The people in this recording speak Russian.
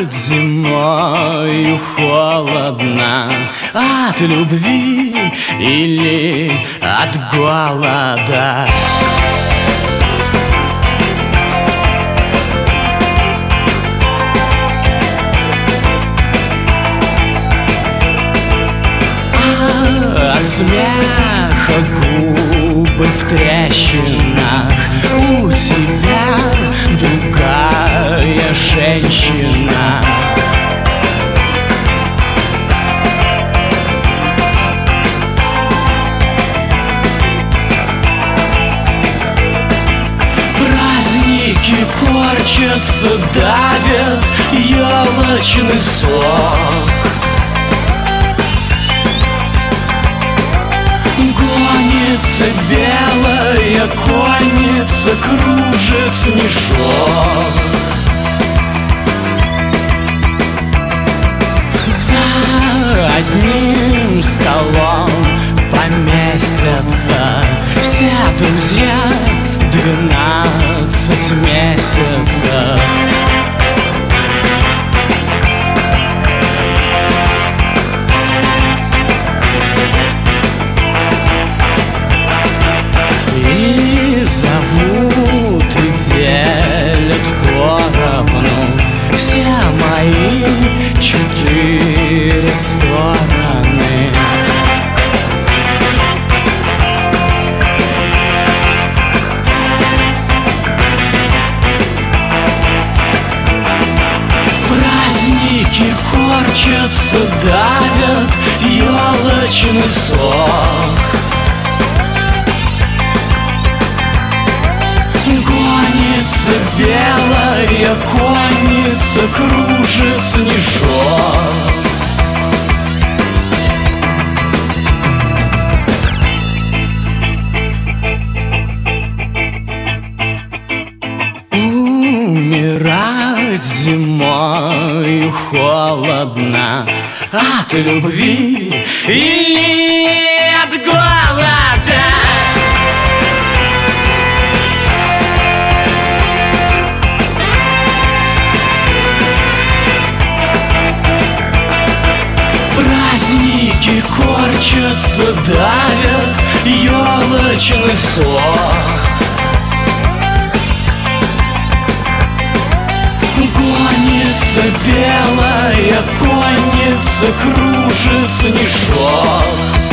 Умирать зимою холодно от любви или от голода. От смеха губы в трещинах, у тебя другая женщина. Праздники корчатся, давят елочный сок. Гонится белая конница, кружит снежок. За одним столом поместятся все друзья 12 месяцев. Зовут и делят поровну все мои 4 стороны. Праздники корчатся, давят елочный сок. Гонится белая конница, кружит снежок. Умирать зимою холодно от любви или от голода. Праздники корчатся, давят елочный сок. Гонится белая конница, кружит снежок.